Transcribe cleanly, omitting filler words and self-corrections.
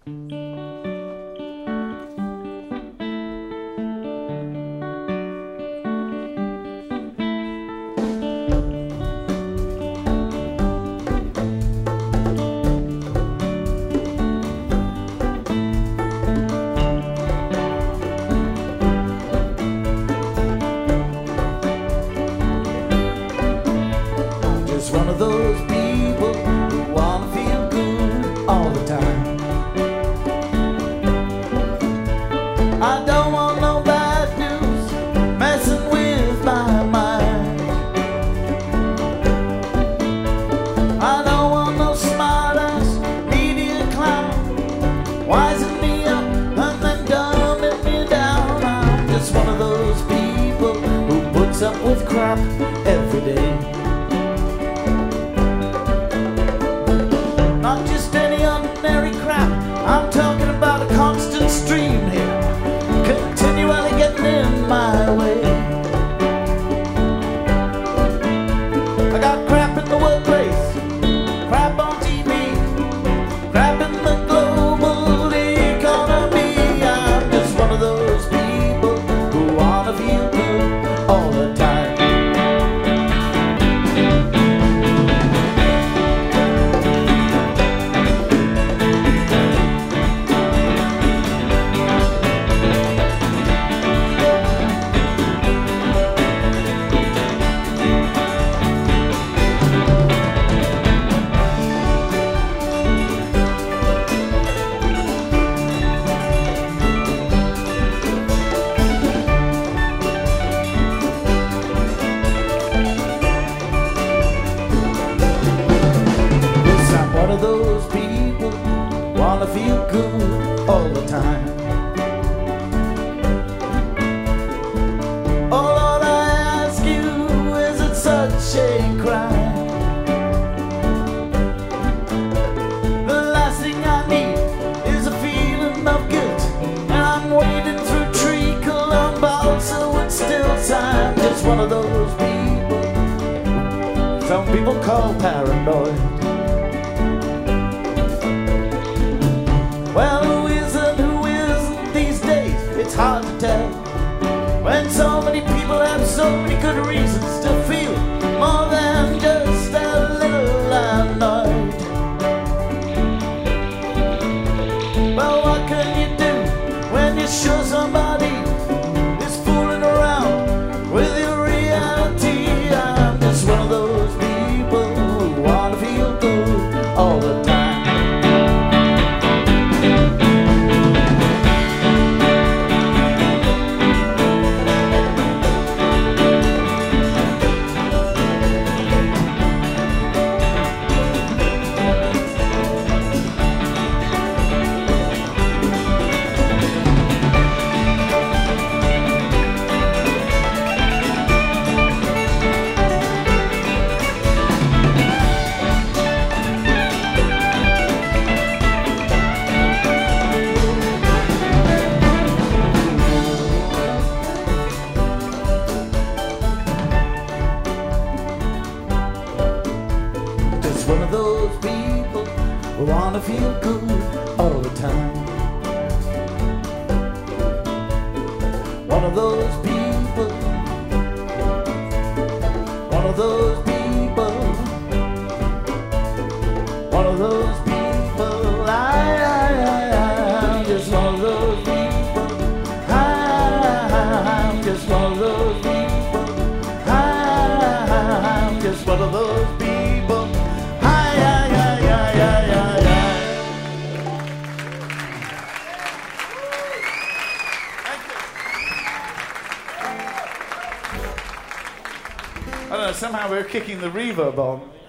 One of those people who wanna feel good all the time. I don't want no bad news messing with my mind. I don't want no smart-ass media clown wising me up and then dumbing me down. I'm just one of those people who puts up with crap every day. Not just any ordinary crap, I'm talking about a constant stream here, continually getting in my way. I got crap in the workplace, crap on TV, crap in the global economy. I'm just one of those people who wanna feel good all the time. One of those people wanna feel good all the time. Oh Lord, I ask you, is it such a crime? The last thing I need is a feeling of guilt, and I'm wading through treacle and balsa with still time. Just one of those people some people call paranoid. Well, who is and who isn't these days? It's hard to tell, when so many people have so many good reasons to feel more than just a little annoyed. Well, what can you do when you're sure somebody is fooling around with your reality? I'm just one of those people who wanna feel good all the time. One of those people who wanna feel good all the time. One of those people, one of those people, one of those people. I'm just one of those people. I'm just one of those people. I'm just one of those people. I don't know, somehow we're kicking the reverb on.